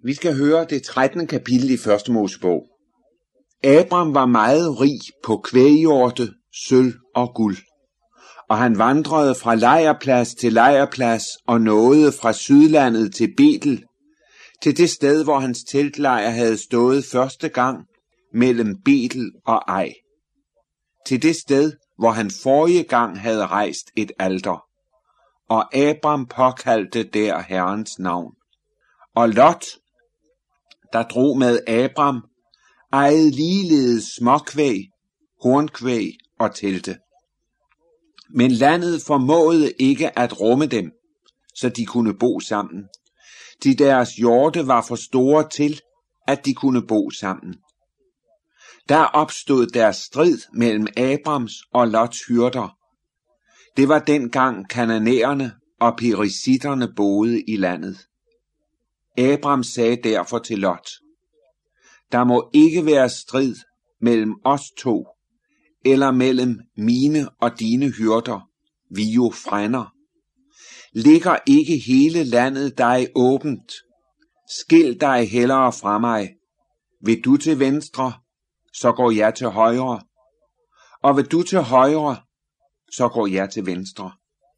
Vi skal høre det 13. kapitel i første Mosebog. Abram var meget rig på kvæghjorte, sølv og guld, og han vandrede fra lejrplads til lejrplads og nåede fra sydlandet til Betel, til det sted, hvor hans teltlejr havde stået første gang mellem Betel og Ai, til det sted, hvor han forrige gang havde rejst et alter, og Abram påkaldte der Herrens navn. Og Lot, der drog med Abram, ejede ligeledes småkvæg, hornkvæg og telte. Men landet formåede ikke at rumme dem, så de kunne bo sammen. Deres hjorte var for store til, at de kunne bo sammen. Der opstod der strid mellem Abrams og Lots hyrder. Det var dengang kananæerne og perisitterne boede i landet. Abram sagde derfor til Lot: der må ikke være strid mellem os to, eller mellem mine og dine hyrder, vi jo frænder. Ligger ikke hele landet dig åbent? Skil dig hellere fra mig. Vil du til venstre, så går jeg til højre. Og vil du til højre, så går jeg til venstre.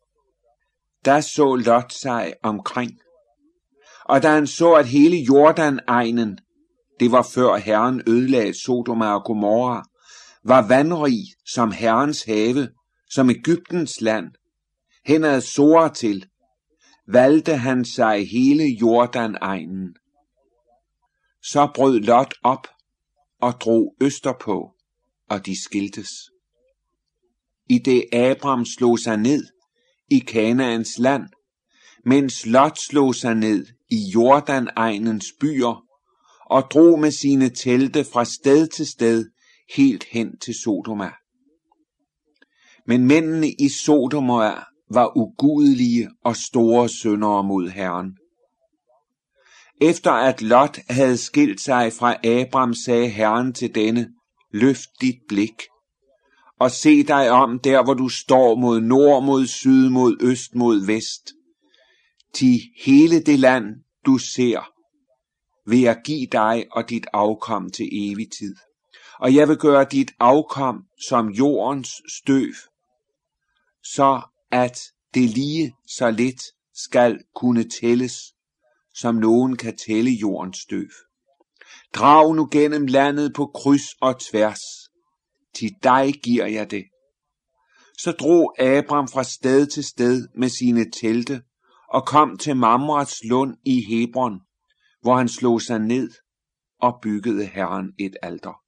Der så Lot sig omkring. Og da han så, at hele Jordan-egnen, det var før Herren ødelagde Sodoma og Gomorra, var vandrig som Herrens have, som Egyptens land, henad Zoar til, valgte han sig hele Jordan-egnen. Så brød Lot op og drog østerpå, og de skiltes. I det Abram slog sig ned i Kanaans land, mens Lot slog sig ned i Jordan-egnens byer og drog med sine telte fra sted til sted helt hen til Sodoma. Men mændene i Sodoma var ugudelige og store syndere mod Herren. Efter at Lot havde skilt sig fra Abram, sagde Herren til denne: løft dit blik og se dig om der, hvor du står, mod nord, mod syd, mod øst, mod vest. Til hele det land, du ser, vil jeg give dig og dit afkom til evig tid. Og jeg vil gøre dit afkom som jordens støv, så at det lige så lidt skal kunne tælles, som nogen kan tælle jordens støv. Drag nu gennem landet på kryds og tværs, til dig giver jeg det. Så drog Abram fra sted til sted med sine telte, og kom til Mamrets lund i Hebron, hvor han slog sig ned og byggede Herren et alter.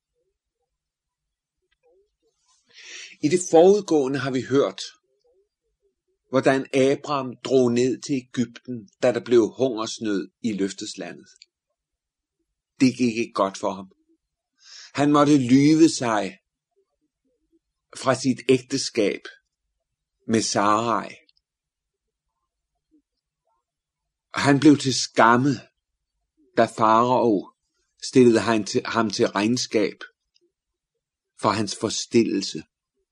I det forudgående har vi hørt, hvordan Abram drog ned til Egypten, da der blev hungersnød i løfteslandet. Det gik ikke godt for ham. Han måtte lyve sig fra sit ægteskab med Sarai. Han blev til skamme, da farao stillede ham til regnskab for hans forstillelse.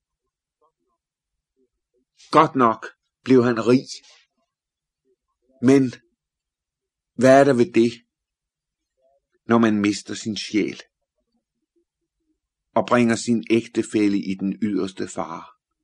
Godt nok blev han rig, men hvad er der ved det, når man mister sin sjæl og bringer sin ægtefælle i den yderste fare?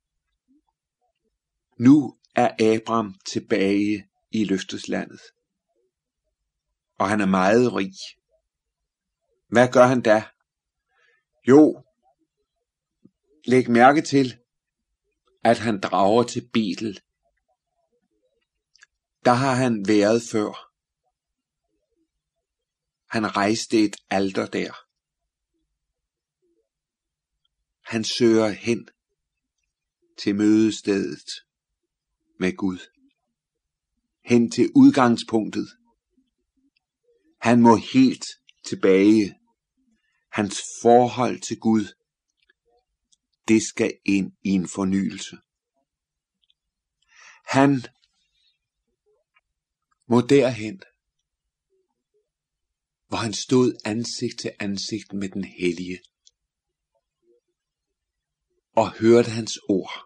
Nu er Abram tilbage i løfteslandet, og han er meget rig. Hvad gør han da? Jo, læg mærke til, at han drager til Betel. Der har han været før. Han rejste et alter der. Han søger hen til mødestedet med Gud. Hen til udgangspunktet. Han må helt tilbage. Hans forhold til Gud, det skal ind i en fornyelse. Han må derhen, hvor han stod ansigt til ansigt med den hellige, og hørte hans ord,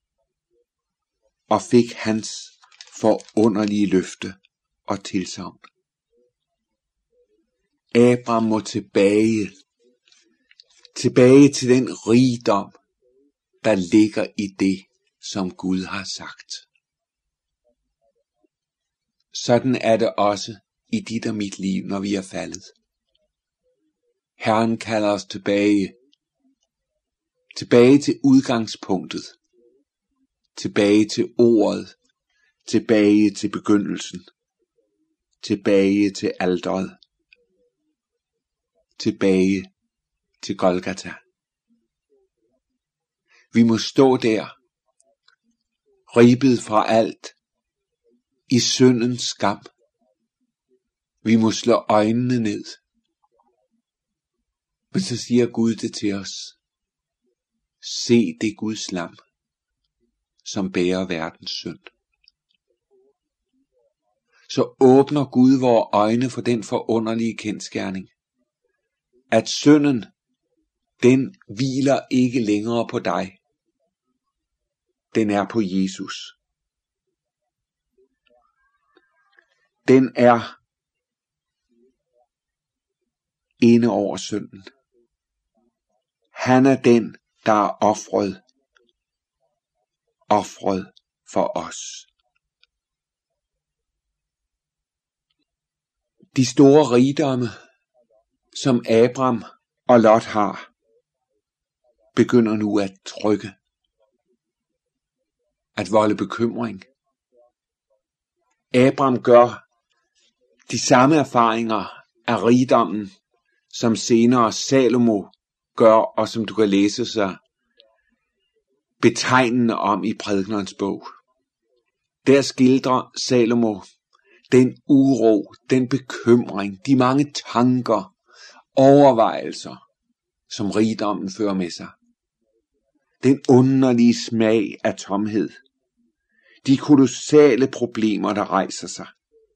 og fik hans forunderlige løfte og tilsagn. Abraham må tilbage til den rigdom, der ligger i det, som Gud har sagt. Sådan er det også i dit og mit liv, når vi er faldet. Herren kalder os tilbage til udgangspunktet, tilbage til ordet, tilbage til begyndelsen, tilbage til alteret, tilbage til Golgata. Vi må stå der, ribbet fra alt, i syndens skam. Vi må slå øjnene ned. Men så siger Gud det til os. Se det Guds lam, som bærer verdens synd. Så åbner Gud vores øjne for den forunderlige kendsgerning, at synden, den hviler ikke længere på dig. Den er på Jesus. Den er inde over synden. Han er den, der er ofret for os. De store rigdomme, som Abraham og Lot har, begynder nu at trykke, at volde bekymring. Abraham gør de samme erfaringer af rigdommen, som senere Salomo gør, og som du kan læse sig betegnende om i Prædikenernes bog. Der skildrer Salomo den uro, den bekymring, de mange tanker, overvejelser, som rigdommen fører med sig. Den underlige smag af tomhed. De kolossale problemer, der rejser sig.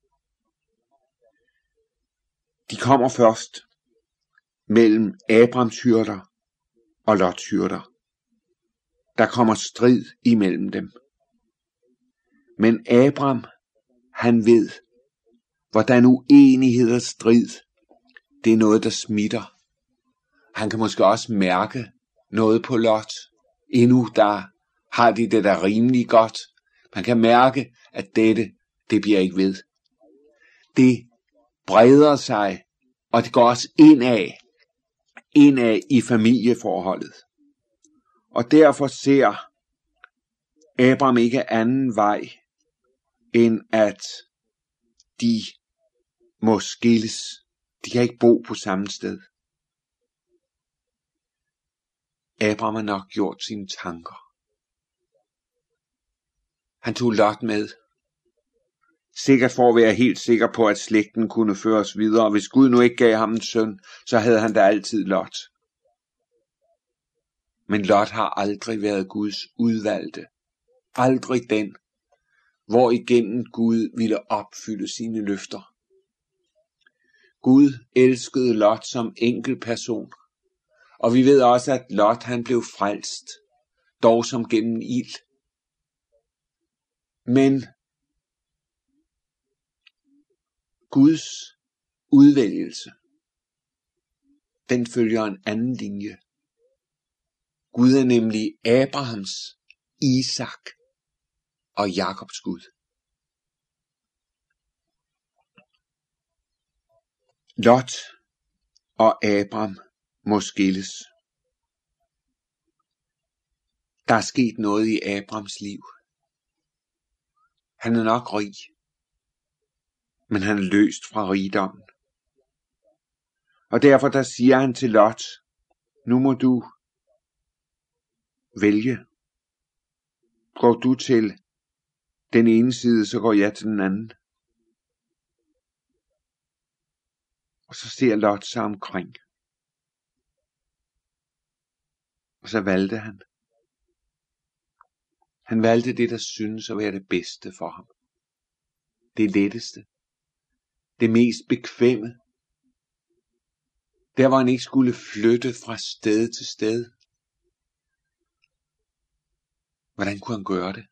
De kommer først mellem Abrahams hyrder og Lots hyrder. Der kommer strid imellem dem. Men Abraham, han ved, hvordan uenighed og strid, det er noget, der smitter. Han kan måske også mærke noget på Lot. Endnu der har de det der rimelig godt. Man kan mærke, at det bliver ikke ved. Det breder sig, og det går også indad i familieforholdet. Og derfor ser Abraham ikke anden vej, end at de må skilles. De kan ikke bo på samme sted. Abraham har nok gjort sine tanker. Han tog Lot med. Sikkert for at være helt sikker på, at slægten kunne føres videre. Hvis Gud nu ikke gav ham en søn, så havde han da altid Lot. Men Lot har aldrig været Guds udvalgte. Aldrig den, hvor igennem Gud ville opfylde sine løfter. Gud elskede Lot som enkel person. Og vi ved også, at Lot han blev frelst, dog som gennem ild. Men Guds udvælgelse, den følger en anden linje. Gud er nemlig Abrahams, Isak og Jakobs Gud. Lot og Abraham må skilles. Der er sket noget i Abrahams liv. Han er nok rig, men han er løst fra rigdommen. Og derfor der siger han til Lot, nu må du vælge. Går du til den ene side, så går jeg til den anden. Og så ser Lot sig omkring. Og så valgte han. Han valgte det, der synes at være det bedste for ham. Det letteste. Det mest bekvemme. Der hvor han ikke skulle flytte fra sted til sted. Hvordan kunne han gøre det?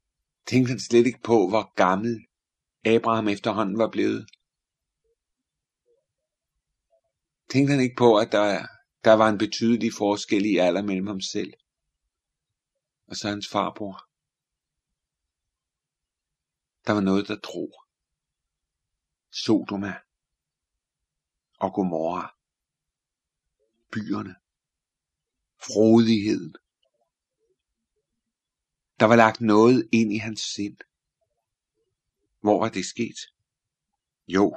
Tænkte han slet ikke på, hvor gammel Abraham efterhånden var blevet. Tænkte han ikke på, at der var en betydelig forskel i alder mellem ham selv og så hans farbror? Der var noget, der drog. Sodoma og Gomorra. Byerne. Frodigheden. Der var lagt noget ind i hans sind. Hvor var det sket? Jo,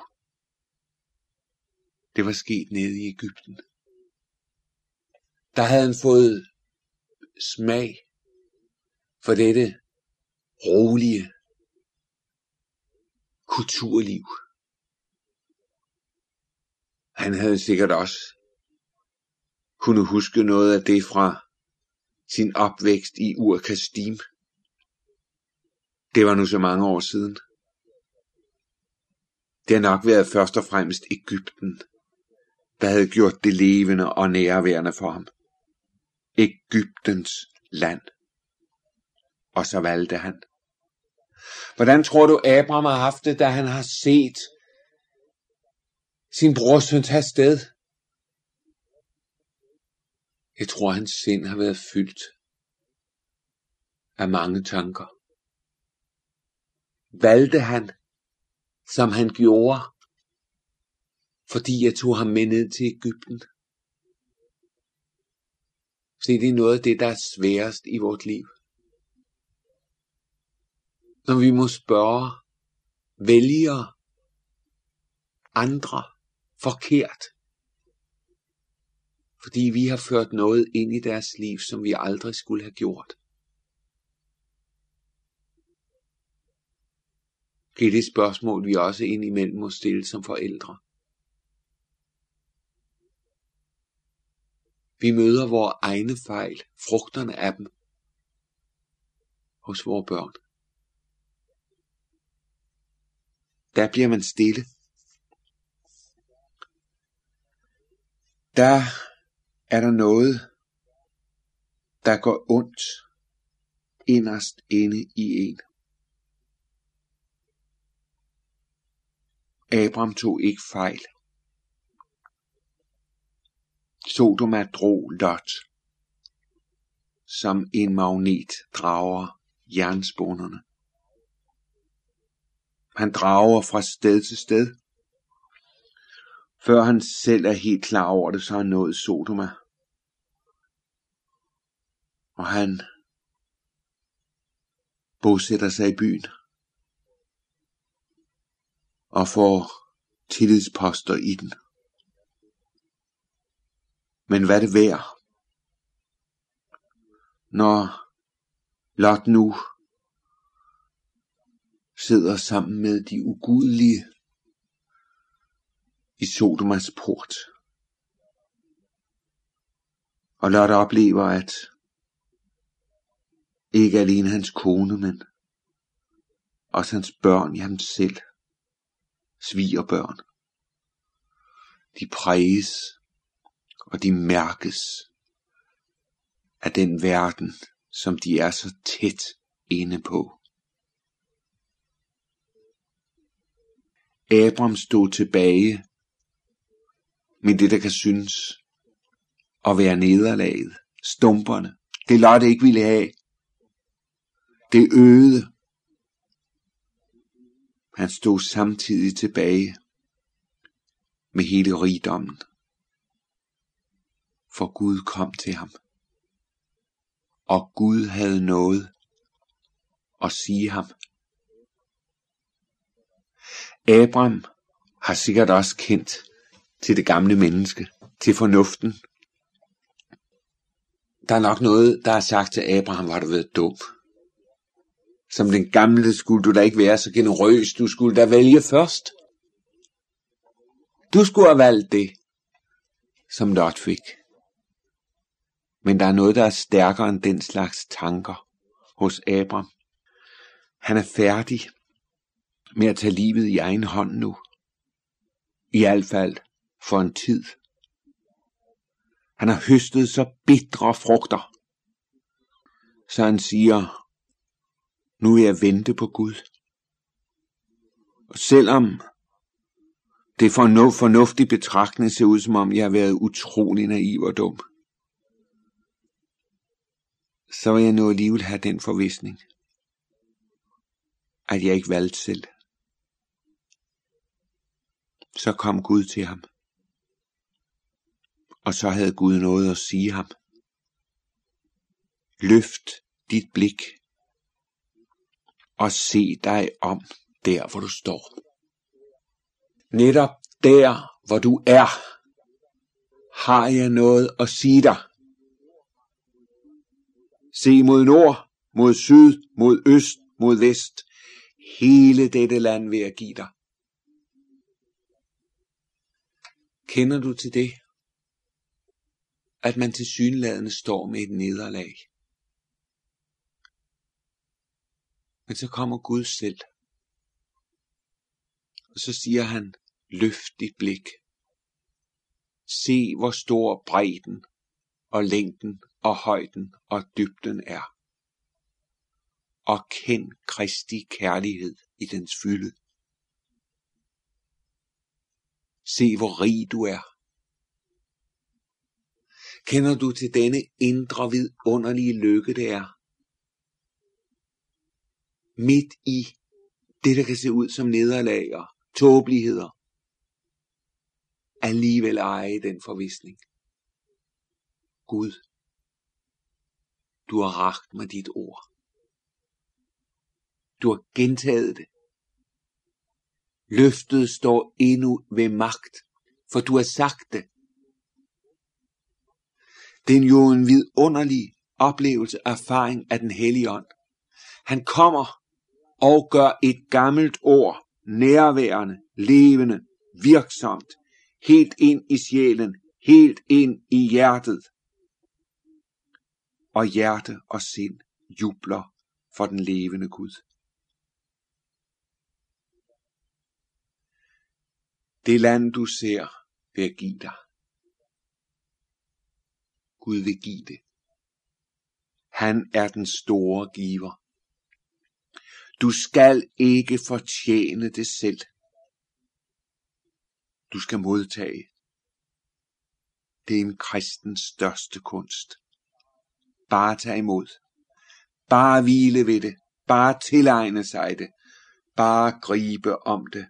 det var sket nede i Egypten. Der havde han fået smag for dette rolige kulturliv. Han havde sikkert også kunne huske noget af det fra sin opvækst i Ur-Kasdim. Det var nu så mange år siden. Det har nok været først og fremmest Egypten, der havde gjort det levende og nærværende for ham. Egyptens land. Og så valgte han. Hvordan tror du, Abraham har haft det, da han har set sin brorsøn tage sted? Jeg tror, hans sind har været fyldt af mange tanker. Valgte han, som han gjorde, fordi jeg tog ham med ned til Egypten? Se, det er noget af det, der er sværest i vort liv. Når vi må spørge, vælger andre forkert, fordi vi har ført noget ind i deres liv, som vi aldrig skulle have gjort. Det er det spørgsmål, vi også indimellem må stille som forældre. Vi møder vores egne fejl, frugterne af dem, hos vores børn. Der bliver man stille. Der er der noget, der går ondt inderst inde i en. Abraham tog ikke fejl. Sodoma drog Lot, som en magnet drager jernspånerne. Han drager fra sted til sted. Før han selv er helt klar over det, så har han nået Sodoma. Og han bosætter sig i byen og får tillidsposter i den. Men hvad er det værd, når Lot nu sidder sammen med de ugudelige i Sodomas port? Og Lot oplever, at ikke alene hans kone, men også hans børn, jamen selv, svigerbørn, de præges og de mærkes af den verden, som de er så tæt inde på. Abraham stod tilbage med det, der kan synes at være nederlaget, stumperne. Det Lot ikke ville have. Det øde. Han stod samtidig tilbage med hele rigdommen. For Gud kom til ham. Og Gud havde noget at sige ham. Abraham har sikkert også kendt til det gamle menneske, til fornuften. Der er nok noget, der er sagt til Abraham, var du været dum. Som den gamle skulle du da ikke være så generøs, du skulle da vælge først. Du skulle have valgt det, som Lot fik. Men der er noget, der er stærkere end den slags tanker hos Abraham. Han er færdig med at tage livet i egen hånd nu. I hvert fald for en tid. Han har høstet så bitre frugter, så han siger, nu vil jeg vente på Gud. Og selvom Det fornuftige betragtning ser ud, som om jeg har været utrolig naiv og dum. Så vil jeg nu alligevel have den forvisning, at jeg ikke valgte selv. Så kom Gud til ham. Og så havde Gud noget at sige ham. Løft dit blik og se dig om der, hvor du står. Netop der, hvor du er, har jeg noget at sige dig. Se mod nord, mod syd, mod øst, mod vest. Hele dette land vil jeg give dig. Kender du til det? At man tilsyneladende står med et nederlag. Men så kommer Gud selv. Og så siger han, løft dit blik. Se hvor stor bredden og længden og højden og dybden er. Og kend Kristi kærlighed i dens fylde. Se hvor rig du er. Kender du til denne indre vidunderlige lykke, det er? Midt i det, der kan se ud som nederlag og tåbeligheder. Alligevel eje den forvisning. Gud, du har rakt mig dit ord. Du har gentaget det. Løftet står endnu ved magt, for du har sagt det. Det er jo en vidunderlig oplevelse, erfaring af den hellige ånd. Han kommer og gør et gammelt ord nærværende, levende, virksomt, helt ind i sjælen, helt ind i hjertet. Og hjerte og sind jubler for den levende Gud. Det land du ser, vil jeg give dig. Gud vil give det. Han er den store giver. Du skal ikke fortjene det selv. Du skal modtage. Det er en kristens største kunst. Bare tage imod. Bare hvile ved det. Bare tilegne sig det. Bare gribe om det.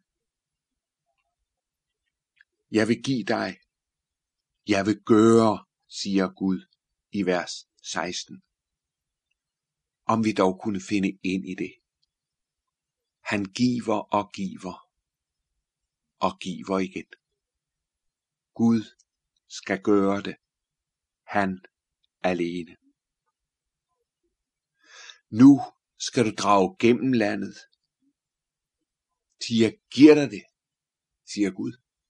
Jeg vil give dig. Jeg vil gøre, siger Gud i vers 16. Om vi dog kunne finde ind i det. Han giver og giver. Og giver igen. Gud skal gøre det. Han alene. Nu skal du drage gennem landet. Til jeg giver dig det, siger Gud.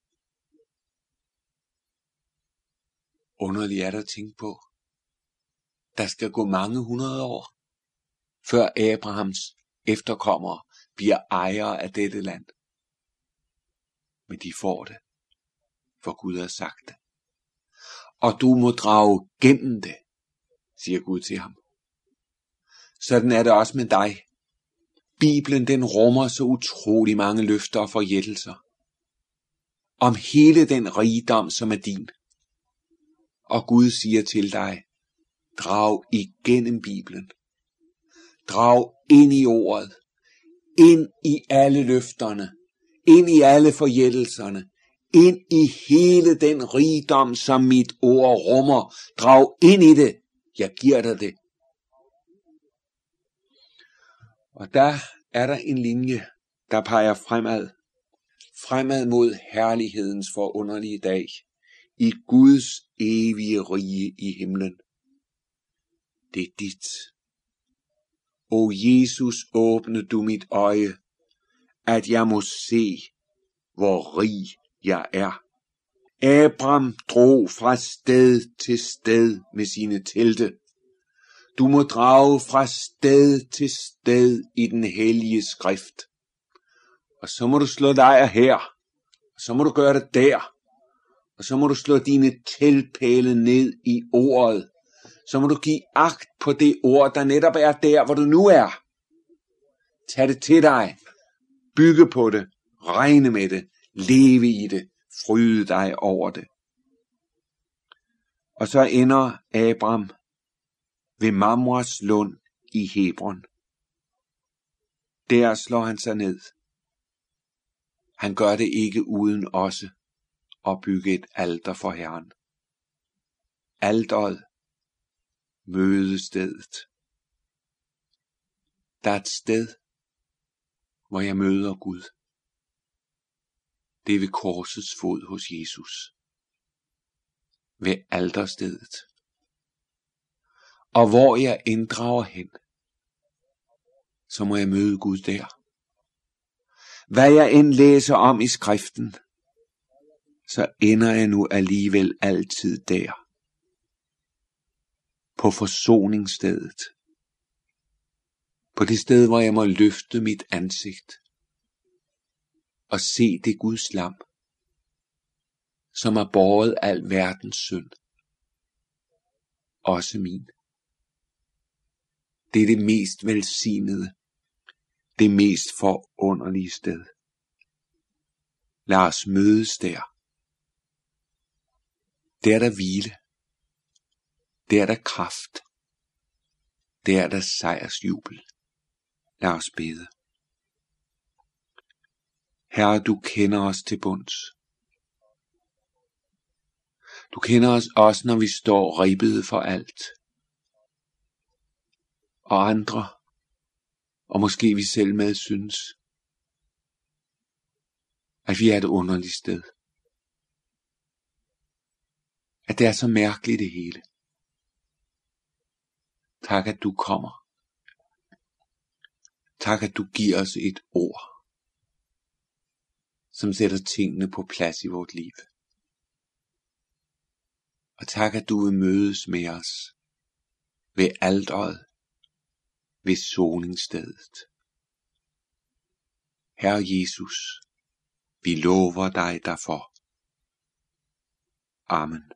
Underligt er der at tænke på. Der skal gå mange hundrede år, før Abrahams efterkommere bliver ejere af dette land. Men de får det, for Gud har sagt det. Og du må drage gennem det, siger Gud til ham. Sådan er det også med dig. Bibelen den rummer så utrolig mange løfter og forjættelser. Om hele den rigdom, som er din. Og Gud siger til dig, drag igennem Bibelen. Drag ind i ordet. Ind i alle løfterne. Ind i alle forjættelserne. Ind i hele den rigdom, som mit ord rummer. Drag ind i det. Jeg giver dig det. Og der er der en linje, der peger fremad. Fremad mod herlighedens forunderlige dag. I Guds evige rige i himlen. Det er dit. O Jesus, åbne du mit øje, at jeg må se, hvor rig jeg er. Abraham drog fra sted til sted med sine telte. Du må drage fra sted til sted i den hellige skrift. Og så må du slå dig her, og så må du gøre det der. Og så må du slå dine teltpæle ned i ordet. Så må du give agt på det ord, der netop er der, hvor du nu er. Tag det til dig. Bygge på det. Regne med det. leve i det, fryde dig over det. Og så ender Abram ved Mamres lund i Hebron. Der slår han sig ned. Han gør det ikke uden også at bygge et alter for Herren. Alteret, mødestedet. Der er et sted, hvor jeg møder Gud. Det er ved korsets fod hos Jesus. Ved alterstedet. Og hvor jeg inddrager hen, så må jeg møde Gud der. Hvad jeg end læser om i skriften, så ender jeg nu alligevel altid der. På forsoningsstedet. På det sted, hvor jeg må løfte mit ansigt og se det Guds lam, som har båret al verdens synd. Også min. Det er det mest velsignede, det mest forunderlige sted. Lad os mødes der. Der er der hvile. Der er der kraft. Der er der sejrsjubel. Lad os bede. Herre, du kender os til bunds. Du kender os også, når vi står ribbede for alt. Og andre, og måske vi selv med synes, at vi er et underligt sted. At det er så mærkeligt det hele. Tak, at du kommer. Tak, at du giver os et ord, som sætter tingene på plads i vort liv. Og tak, at du vil mødes med os ved alteret, ved soningsstedet. Herre Jesus, vi lover dig derfor. Amen.